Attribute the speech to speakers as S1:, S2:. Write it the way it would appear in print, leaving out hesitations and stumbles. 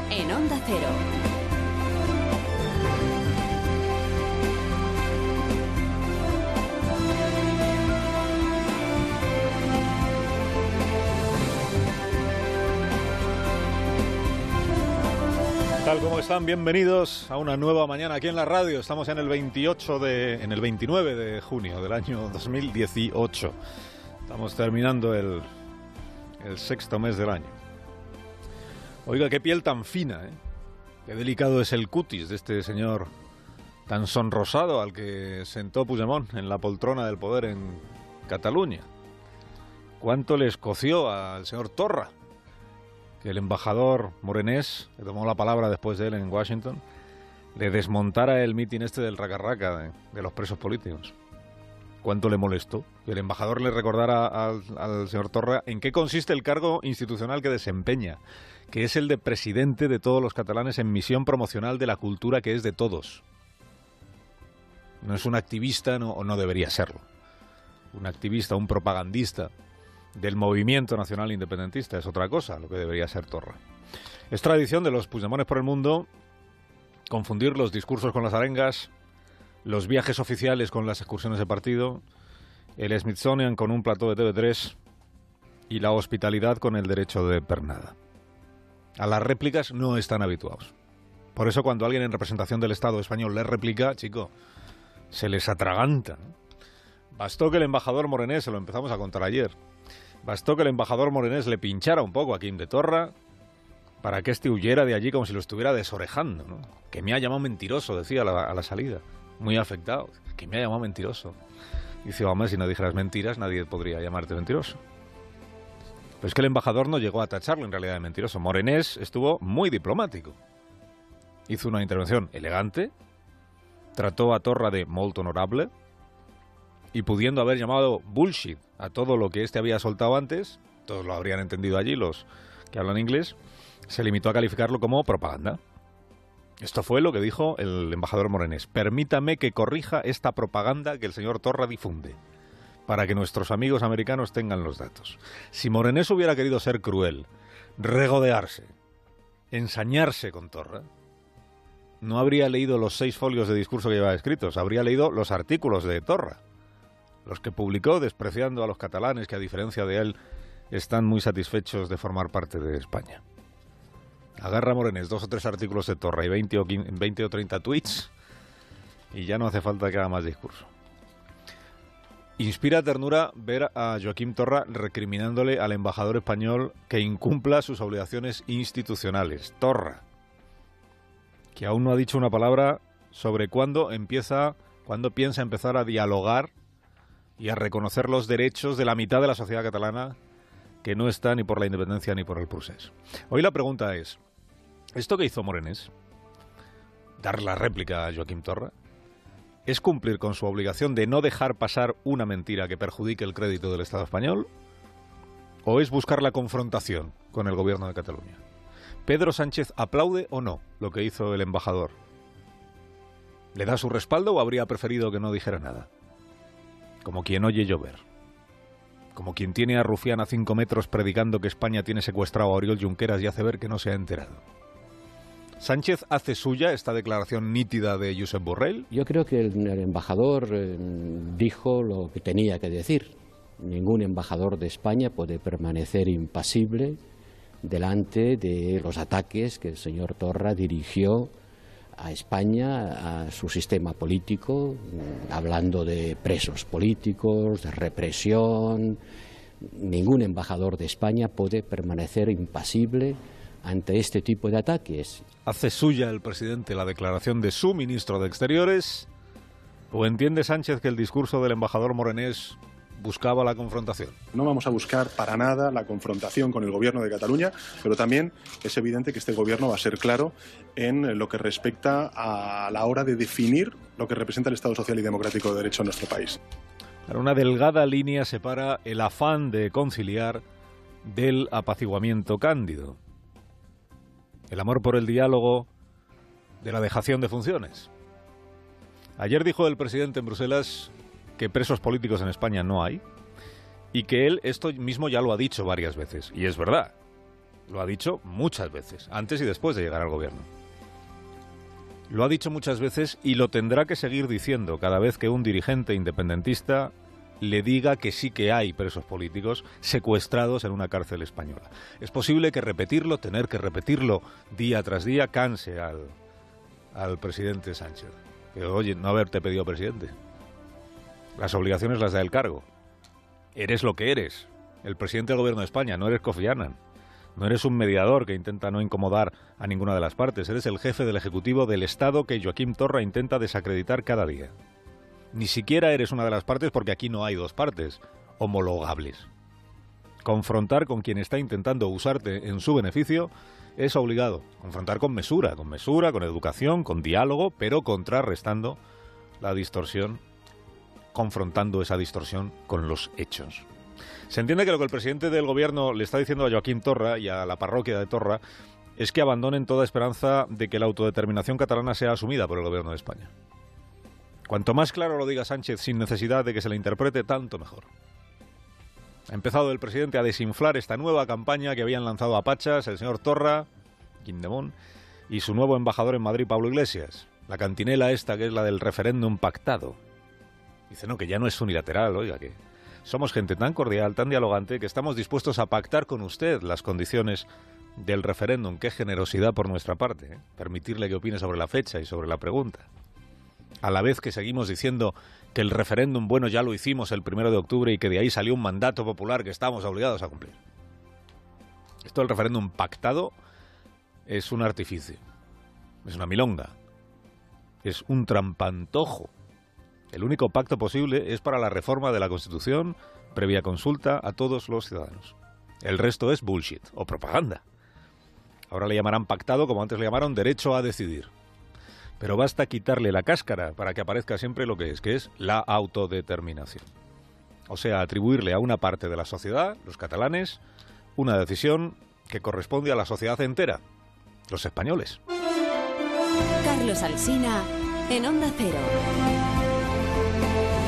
S1: en Onda Cero.
S2: ¿Qué tal? ¿Cómo están? Bienvenidos a una nueva mañana aquí en la radio. Estamos en el 29 de junio del año 2018. Estamos terminando el sexto mes del año. Oiga, qué piel tan fina, ¿eh? Qué delicado es el cutis de este señor tan sonrosado al que sentó Puigdemont en la poltrona del poder en Cataluña. ¿Cuánto le escoció al señor Torra que el embajador morenés, que tomó la palabra después de él en Washington, le desmontara el mitin este del raca-raca de los presos políticos? ¿Cuánto le molestó que el embajador le recordara al señor Torra en qué consiste el cargo institucional que desempeña, que es el de presidente de todos los catalanes en misión promocional de la cultura que es de todos? No es un activista, o no debería serlo. Un activista, un propagandista del movimiento nacional independentista es otra cosa, lo que debería ser Torra. Es tradición de los Puigdemonts por el mundo confundir los discursos con las arengas, los viajes oficiales con las excursiones de partido, el Smithsonian con un plató de TV3 y la hospitalidad con el derecho de pernada. A las réplicas no están habituados. Por eso cuando alguien en representación del Estado español les replica, chico, se les atraganta. Bastó que el embajador morenés, se lo empezamos a contar ayer, bastó que el embajador morenés le pinchara un poco a Quim de Torra para que este huyera de allí como si lo estuviera desorejando, ¿no? Que me ha llamado mentiroso, decía a la salida, muy afectado, que me ha llamado mentiroso. Dice, hombre, si no dijeras mentiras nadie podría llamarte mentiroso. Pero es que el embajador no llegó a tacharlo en realidad de mentiroso. Morenés estuvo muy diplomático. Hizo una intervención elegante, trató a Torra de molt honorable, y pudiendo haber llamado bullshit a todo lo que este había soltado antes, todos lo habrían entendido allí los que hablan inglés, se limitó a calificarlo como propaganda. Esto fue lo que dijo el embajador morenés. Permítame que corrija esta propaganda que el señor Torra difunde, para que nuestros amigos americanos tengan los datos. Si Morenés hubiera querido ser cruel, regodearse, ensañarse con Torra, no habría leído los 6 folios de discurso que llevaba escritos, habría leído los artículos de Torra, los que publicó despreciando a los catalanes que, a diferencia de él, están muy satisfechos de formar parte de España. Agarra Morenés 2 o 3 artículos de Torra y 20 o 30 tweets y ya no hace falta que haga más discurso. Inspira ternura ver a Joaquim Torra recriminándole al embajador español que incumpla sus obligaciones institucionales. Torra, que aún no ha dicho una palabra sobre cuándo piensa empezar a dialogar y a reconocer los derechos de la mitad de la sociedad catalana que no está ni por la independencia ni por el procés. Hoy la pregunta es, ¿esto que hizo Morenés, dar la réplica a Joaquim Torra, es cumplir con su obligación de no dejar pasar una mentira que perjudique el crédito del Estado español, o es buscar la confrontación con el gobierno de Cataluña? ¿Pedro Sánchez aplaude o no lo que hizo el embajador? ¿Le da su respaldo o habría preferido que no dijera nada? Como quien oye llover. Como quien tiene a Rufián a 5 metros predicando que España tiene secuestrado a Oriol Junqueras y hace ver que no se ha enterado. ¿Sánchez hace suya esta declaración nítida de Josep Borrell?
S3: Yo creo que el embajador dijo lo que tenía que decir. Ningún embajador de España puede permanecer impasible delante de los ataques que el señor Torra dirigió a España, a su sistema político, hablando de presos políticos, de represión. Ningún embajador de España puede permanecer impasible ante este tipo de ataques.
S2: ¿Hace suya el presidente la declaración de su ministro de Exteriores? ¿O entiende Sánchez que el discurso del embajador morenés buscaba la confrontación?
S4: No vamos a buscar para nada la confrontación con el gobierno de Cataluña, pero también es evidente que este gobierno va a ser claro en lo que respecta a la hora de definir lo que representa el Estado social y democrático de derecho en nuestro país.
S2: Una delgada línea separa el afán de conciliar del apaciguamiento cándido. El amor por el diálogo de la dejación de funciones. Ayer dijo el presidente en Bruselas que presos políticos en España no hay y que él esto mismo ya lo ha dicho varias veces. Y es verdad. Lo ha dicho muchas veces, antes y después de llegar al gobierno. Lo ha dicho muchas veces y lo tendrá que seguir diciendo cada vez que un dirigente independentista le diga que sí que hay presos políticos secuestrados en una cárcel española. Es posible que tener que repetirlo día tras día, canse al presidente Sánchez. Pero oye, no haberte pedido presidente. Las obligaciones las da el cargo. Eres lo que eres, el presidente del gobierno de España, no eres Kofi Annan. No eres un mediador que intenta no incomodar a ninguna de las partes. Eres el jefe del Ejecutivo del Estado que Joaquim Torra intenta desacreditar cada día. Ni siquiera eres una de las partes porque aquí no hay dos partes homologables. Confrontar con quien está intentando usarte en su beneficio es obligado. Confrontar con mesura, con educación, con diálogo, pero contrarrestando la distorsión, confrontando esa distorsión con los hechos. Se entiende que lo que el presidente del gobierno le está diciendo a Joaquim Torra y a la parroquia de Torra es que abandonen toda esperanza de que la autodeterminación catalana sea asumida por el gobierno de España. Cuanto más claro lo diga Sánchez sin necesidad de que se le interprete, tanto mejor. Ha empezado el presidente a desinflar esta nueva campaña que habían lanzado a Pachas el señor Torra, Quindemón, y su nuevo embajador en Madrid, Pablo Iglesias. La cantinela esta que es la del referéndum pactado. Dice, no, que ya no es unilateral, oiga, que somos gente tan cordial, tan dialogante, que estamos dispuestos a pactar con usted las condiciones del referéndum. Qué generosidad por nuestra parte, ¿eh? Permitirle que opine sobre la fecha y sobre la pregunta. A la vez que seguimos diciendo que el referéndum, bueno, ya lo hicimos el 1 de octubre y que de ahí salió un mandato popular que estamos obligados a cumplir. Esto del referéndum pactado es un artificio, es una milonga, es un trampantojo. El único pacto posible es para la reforma de la Constitución previa consulta a todos los ciudadanos. El resto es bullshit o propaganda. Ahora le llamarán pactado como antes le llamaron derecho a decidir. Pero basta quitarle la cáscara para que aparezca siempre lo que es la autodeterminación. O sea, atribuirle a una parte de la sociedad, los catalanes, una decisión que corresponde a la sociedad entera, los españoles.
S1: Carlos Alsina, en Onda Cero.